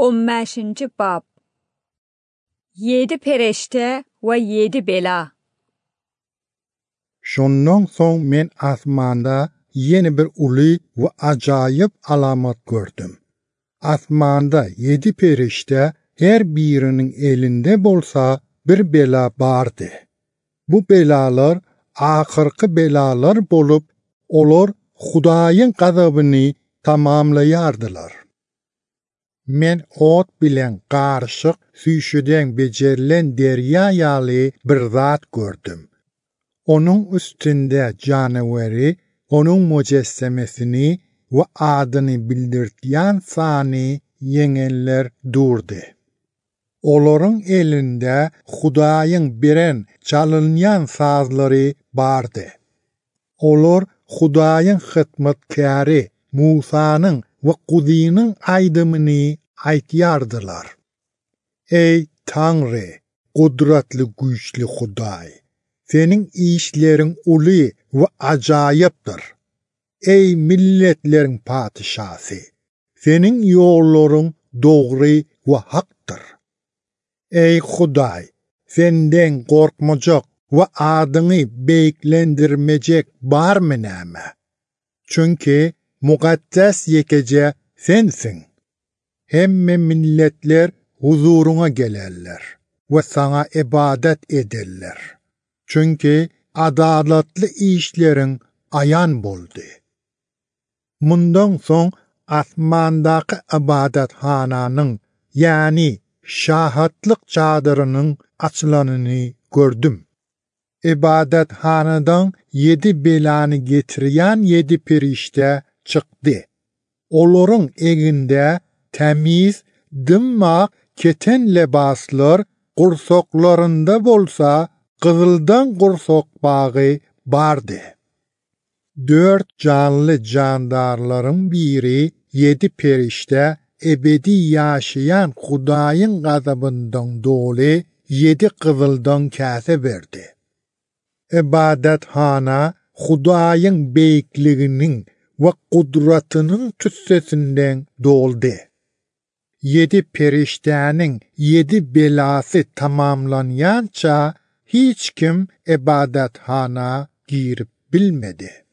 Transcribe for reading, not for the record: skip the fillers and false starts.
15. bab 7 perişte ve 7 bela. Şondan soň men asmanda yeni bir uly we ajaýyp alamat gördüm. Asmanda 7 perişte her birinin elinde bolsa bir bela bardy. Bu belalar ahyrky belalar bolup, olar Hudaýyň gazabyny tamamlaýardylar. Men ot bilen garşyk süýşeden becerilen derýa ýaly bir zat gördüm. Onun üstünde canaveri, onun mujessemesini ve adyny bildirýän sany yeňeller durdy. Olaryň elinde Hudaýyň beren çalynýan sazlary bardy. Olar Hudaýyň hytmatkary Musanyň we Kuzynyň aýdymyny aýtýardylar. Ey Tanrı, kudratly güýçli Hudaý! Senin işleriň uly we ajaýypdyr. Ey milletleriň patyşasy! Senin ýollaryň dogry we hakdyr. Ey Hudaý! Senden gorkmajak we adyny beýiklendirmejek barmy näme? Çünki mukaddes yekece sensin. Hemme milletler huzuruňa gelerler we sana ibadet ederler. Çünki adalatly işleriň ayan boldy. Mundan soň asmandaky ibadathananyň, ýani şahatlyk çadyrynyň açylanyny gördüm. İbadathanadan 7 belany getirýän 7 perişte çykdy. Olaryň eginde temiz, dymmak keten lebaslar, gursoklarynda bolsa kızıldan gursok bagy bardy. 4 canly jandarlaryň biri 7 perişte ebedi ýaşaýan Hudaýyň gazabyndan doly 7 kızıldan käse berdi. İbadathana Hudaýyň beýikliginiň we kudratynyň tüssesinden doldy. 7 periştäniň 7 belasy tamamlanýança hiç kim ibadathana girip bilmedi.